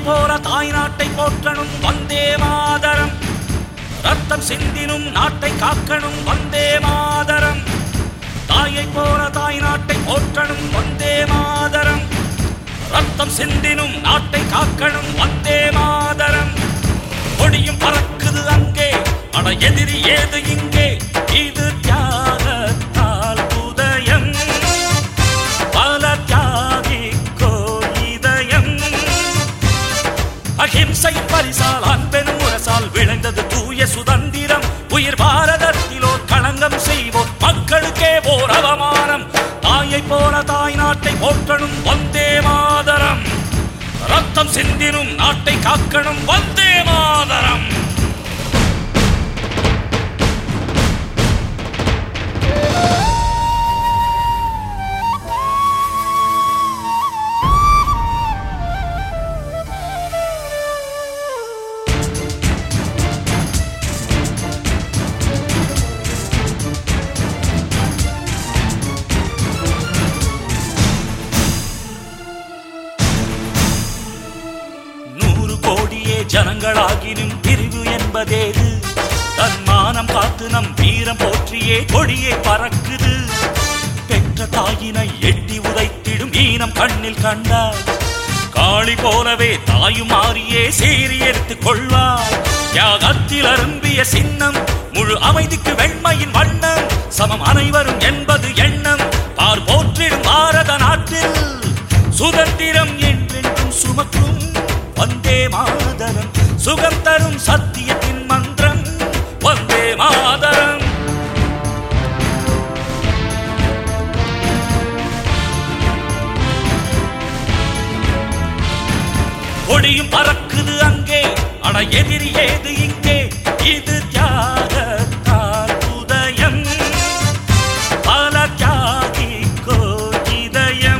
போல தாய் நாட்டை போற்றணும் வந்தே மாதரம். ரத்தம் சிந்தினும் நாட்டை காக்கணும் வந்தே மாதரம். தாயை போல தாய் நாட்டை போற்றணும் வந்தே மாதரம். ரத்தம் சிந்தினும் நாட்டை காக்கணும் வந்தே மாதரம். கொடியும் பறக்குது அங்கே, அட எதிரி ஏது இங்கே, இது தியாகத்தால் உதயம், பல தியாகிக்கோ இதயம். அகிம்சை பரிசால் அன்பெனும் முரசால் விளைந்தது தூய சுதந்திரம். உயிர் பாரதத்திலோ களங்கம் செய்வோர் மக்களுக்கே ஓர் அவமானம். தாயை போல தாய் நாட்டை போற்றணும் வந்தே மாதரம். ரத்தம் சிந்தினும் நாட்டை காக்கணும் வந்தே மாதரம். ஜனங்களாகினும் பிரிவு என்பதேது, தன்மானம் காத்து நம் வீரம் போற்றியே கொடியே பறக்குது. பெற்ற தாயினை எட்டி உதைத்திடும் ஈனம் கண்ணில் கண்டார், காளி போலவே தாயும் மாறியே சீறி எடுத்துக் கொள்வார். தியாகத்தில் அரும்பிய சின்னம், முழு அமைதிக்கு வெண்மையின் வண்ணம், சமம் அனைவரும் என்பது எண்ணம். பார் போற்றிடும் பாரத நாட்டில் சுதந்திரம் என்றென்றும் சுமக்கும் வந்தே மாதரம். சுகம் தரும் சத்தியத்தின் மந்திரம் வந்தே மாதரம். கொடியும் பறக்குது அங்கே, அட எதிரி ஏது இங்கே, இது தியாகத்தால் உதயம், பல தியாகிக்கோ இதயம்.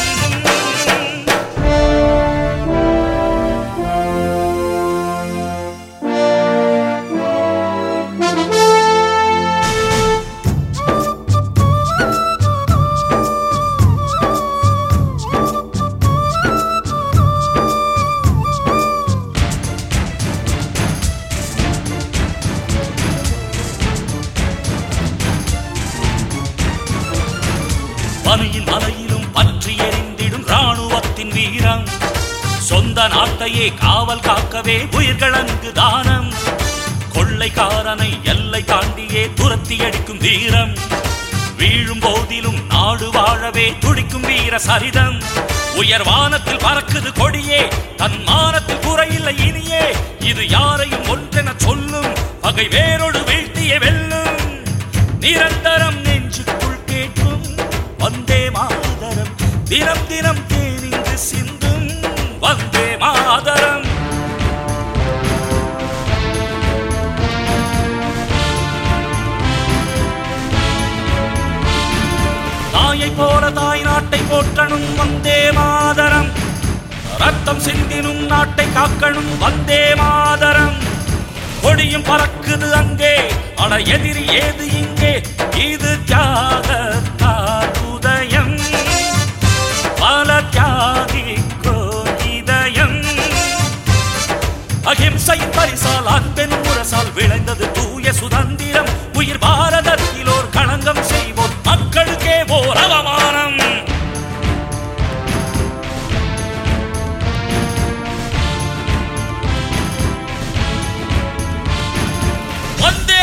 பனியின் மலையிலும் பற்றி எரிந்திடும் ராணுவத்தின் வீரம், சொந்த நாட்டையே காவல் காக்கவே உயிர்கள் அங்கு தானம். கொள்ளைக்காரனை எல்லை தாண்டியே துரத்தி அடிக்கும் வீரம், வீழும் போதிலும் நாடு வாழவே துடிக்கும் வீர சரிதம். உயர்வானத்தில் பறக்குது கொடியே, தன் மானத்தில் குறையில்லை இனியே, இது யாரையும் ஒன்றென சொல்லும், பகை வேரோடு வீழ்த்திய வெல்லும். நிரந்தரம் நெஞ்சுக்குள் கேட்கும் வந்தே மாதரம், தினம் தினம் தேனிந்து சிந்தும் வந்தே மாதரம். தாயை போல தாய் நாட்டை போற்றணும் வந்தே மாதரம். ரத்தம் சிந்தினும் நாட்டை காக்கணும் வந்தே மாதரம். கொடியும் பறக்குது அங்கே, அட எதிரி ஏது இங்கே, இது தியாகத்தால் உதயம், பல தியாகிக்கோ இதயம். அகிம்சையின் பரிசால் அன்பெனும் முரசால் விளைந்தது தூய சுதந்திரம். உயிர் பாரதத்திலோர் களங்கம் செய்வோர் மக்களுக்கே ஓர் அவமானம். வந்தே